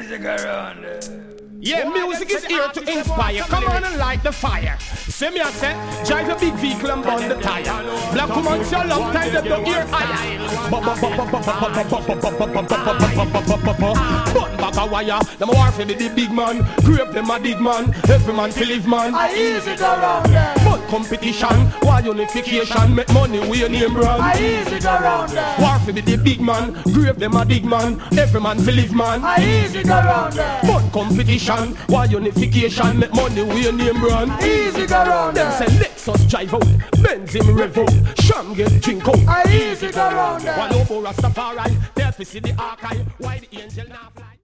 easy go round there. Yeah, music is here to inspire. Come on and light the fire. See me, I said, drive a big vehicle and burn the tire. Black woman say a long time they don't hear higher. Bun bag a wire. Them war for the big man. Grave them a big man. Every man feel live man. I easy go round there. But competition, war unification, make money with your name brand. I easy go round there. War for the big man. Grave them a big man. Every man feel live man. I easy go round there. But competition, why unification, make money with your name brand. Easy go round there. Them say Lexus drive out, Benz him rev out, Sham get drink out. I easy go round there. One over Rastafari, there to see the archive. Why the angel now fly?